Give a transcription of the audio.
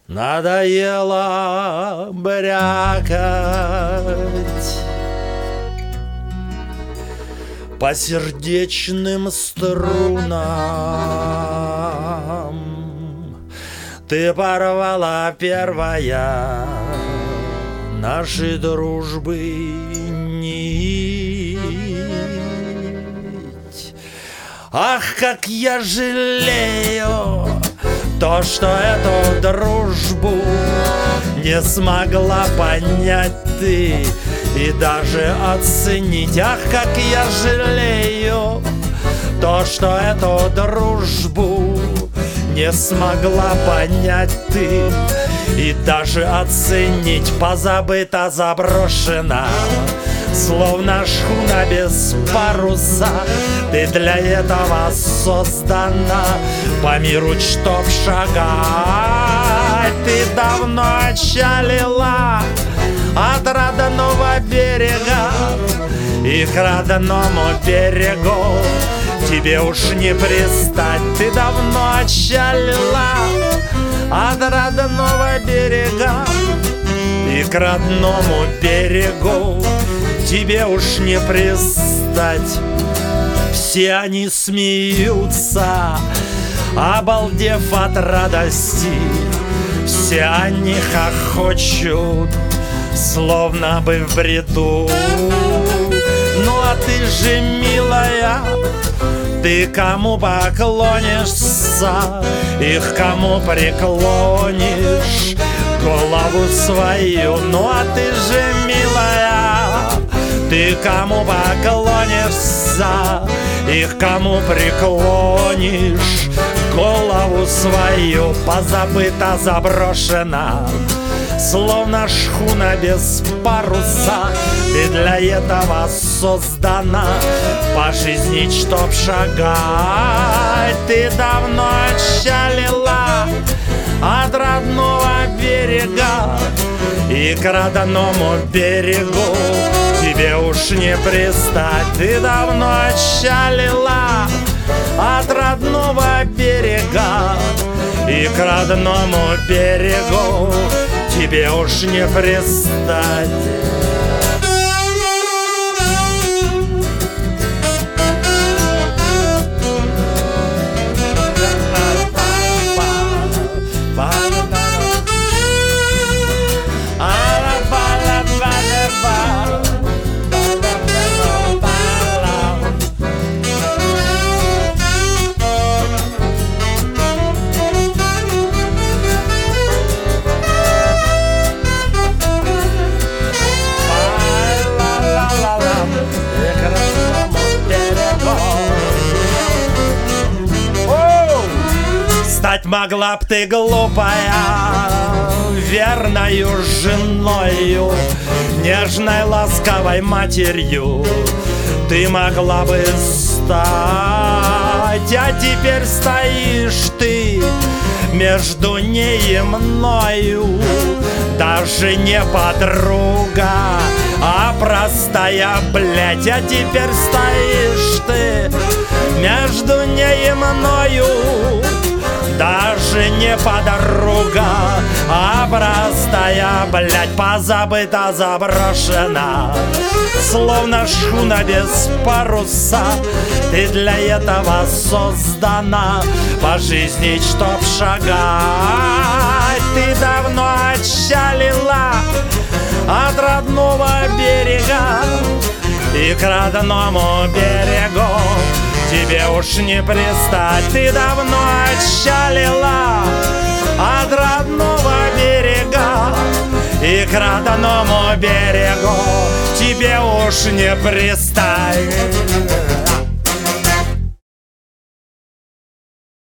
Надоело брякать по сердечным струнам. Ты порвала первая нашей дружбы нить. Ах, как я жалею то, что эту дружбу не смогла понять ты и даже оценить. Ах, как я жалею то, что эту дружбу не смогла понять ты и даже оценить. Позабыта, заброшена, словно шхуна без паруса. Ты для этого создана, по миру чтоб шагать. Ты давно отчалила от родного берега, и к родному берегу тебе уж не пристать. Ты давно отчалила от родного берега, и к родному берегу тебе уж не пристать. Все они смеются, обалдев от радости. Все они хохочут, словно бы в бреду. Ну а ты же, милая, ты кому поклонишься и к кому преклонишь голову свою? Ну а ты же, милая, ты кому поклонишься и к кому преклонишь голову свою? Позабыта, заброшена, словно шхуна без паруса. Ты для этого создана, по жизни чтоб шагать. Ты давно отчалила от родного берега, и к родному берегу тебе уж не пристать. Ты давно отчалила от родного берега, и к родному берегу тебе уж не пристать. Стать могла б ты, глупая, верною женою, нежной, ласковой матерью. Ты могла бы стать, а теперь стоишь ты между ней и мною. Даже не подруга, а простая, блядь. А теперь стоишь ты между ней и мною. Даже не подруга, а простая, блядь. Позабыта, заброшена, словно шхуна без паруса. Ты для этого создана, по жизни чтоб шагать. Ты давно отчалила от родного берега, и к родному берегу тебе уж не пристать. Ты давно отчалила от родного берега, и к родному берегу тебе уж не пристать.